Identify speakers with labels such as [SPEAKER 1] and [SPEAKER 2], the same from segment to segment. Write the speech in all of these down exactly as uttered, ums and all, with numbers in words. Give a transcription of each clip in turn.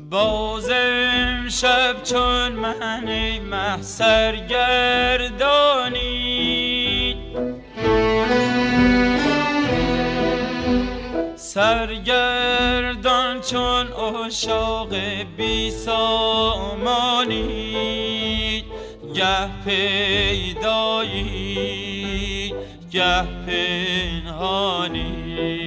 [SPEAKER 1] باز امشب چون من مه سرگردانی، سرگردان چون عشاق بی سامانی، گه پیدایی گه پنهانی.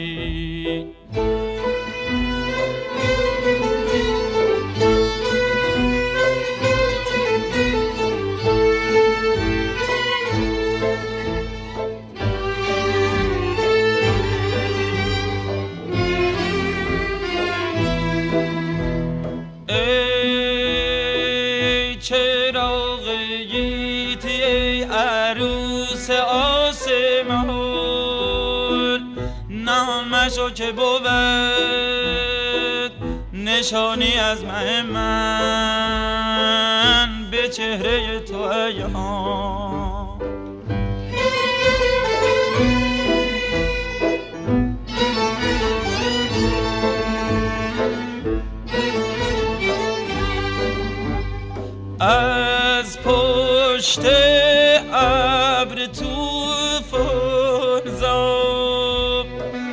[SPEAKER 1] ای چراغ گیتی ای عروس آسمان، نامشو که بود نشانی از مه من به چهره تو عیان. از پشت ابر طوفان زا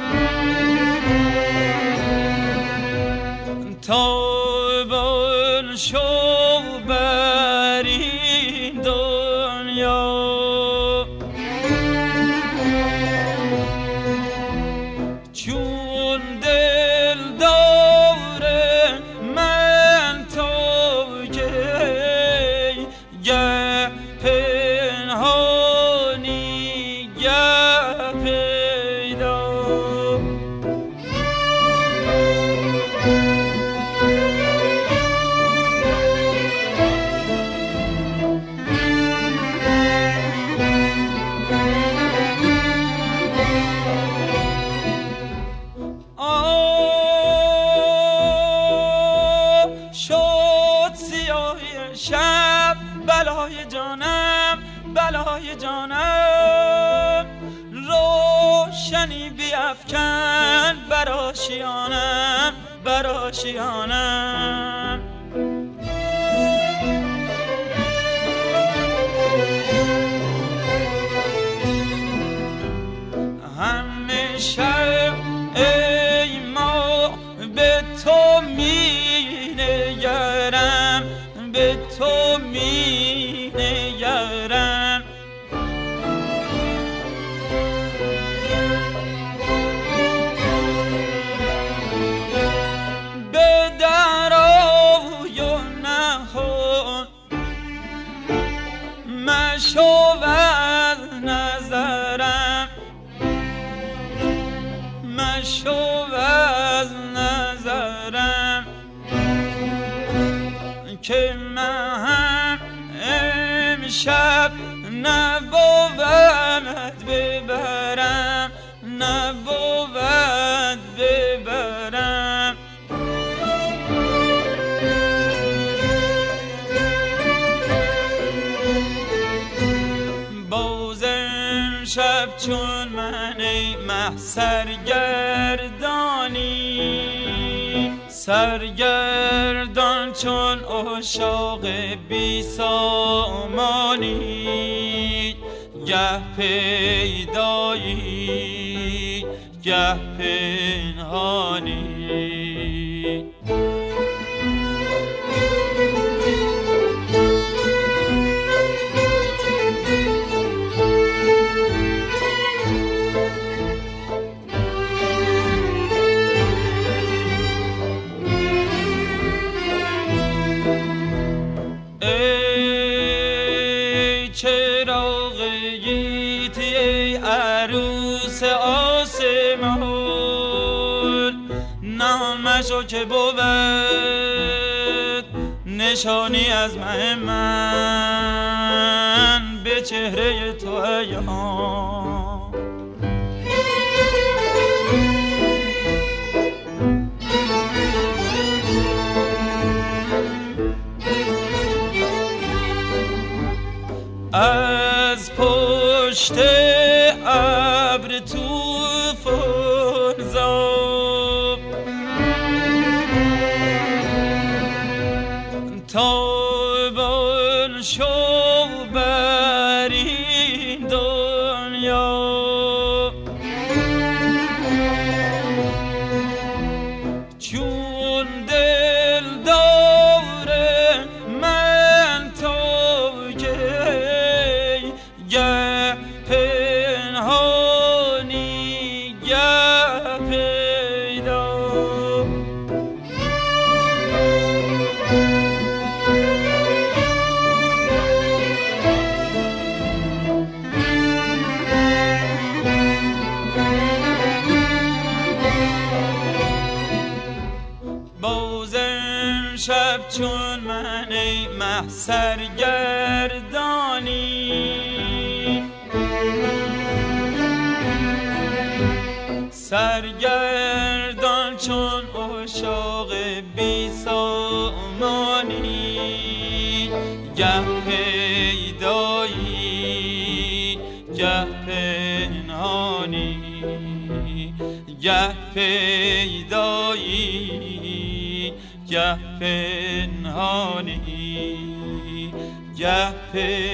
[SPEAKER 1] تابان شو بر این دنیا، چون دل داره من تو گه پنهانی گه پیدا. آه شد سیاهی شب بلای جانم بلای جانم، روشنی بیفکن بر آشیانم بر آشیانم. همیشه ای ما به تو می نگرم به تو می نگرم. به درای و نهان مشو از نظرم، مشو از نظرم که من امشب نبود ببرم نبود ببرم. باز امشب چون من مه سرگردانی، سرگردان چون عشاق بی سامانی، گه پیدایی گه پنهانی. ای چراغ گیتی ای عروس آسمان، نامشو که بود نشانی از مه من به چهره تو عیان. از پشت ابر طوفان زا شب چون من ای مه سرگردانی، سرگردان چون عشاق بی سامانی، گه پیدایی گه پنهانی، گه پیدایی گه پنهانی، گه پیدایی